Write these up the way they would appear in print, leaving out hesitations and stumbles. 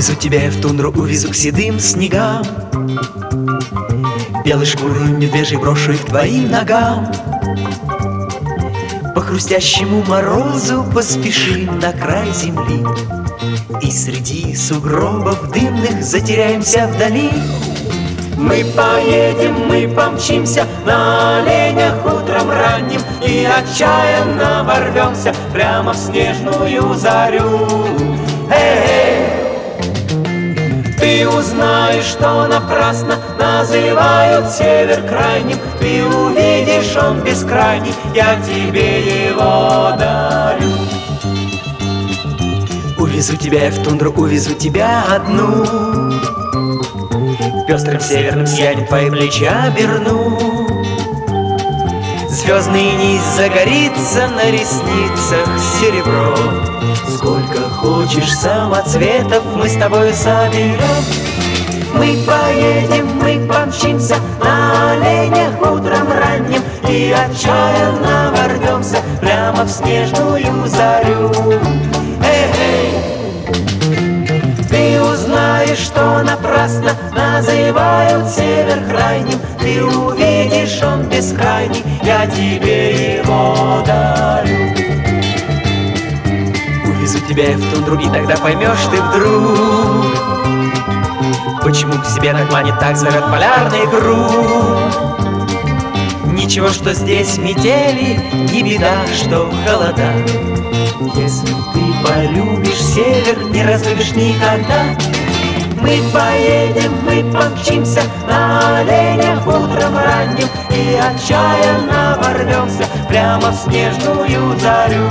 Увезу тебя я в тундру, увезу к седым снегам, белой шкурой медвежьей брошу их к твоим ногам. По хрустящему морозу поспешим на край земли, и среди сугробов дымных затеряемся вдали. Мы поедем, мы помчимся на оленях утром ранним, и отчаянно ворвемся прямо в снежную зарю. Ты узнаешь, что напрасно называют север крайним, ты увидишь, он бескрайний, я тебе его дарю. Увезу тебя я в тундру, увезу тебя одну, пестрым северным сиянием твои плечи оберну. Звездный низ загорится на ресницах серебро. Сколько хочешь самоцветов мы с тобой соберем. Мы поедем, мы помчимся на оленях утром ранним, и отчаянно ворвемся прямо в снежную зарю. Ты узнаешь, что напрасно называют север крайним, ты увидишь, он бескрайний, я тебе его дарю. Увезу тебя я в тундру, и тогда поймешь ты вдруг, почему к себе так манит, так зовет полярный круг. Ничего, что здесь метели, не беда, что холода. Если ты полюбишь север, не разлюбишь никогда. Мы поедем, мы помчимся на оленях утром ранним, и отчаянно ворвемся прямо в снежную зарю.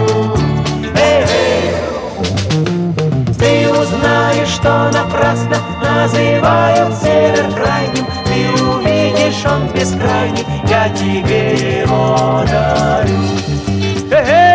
Ты узнаешь, что напрасно называют север крайним, ты увидишь, он бескрайний, я тебе его дарю.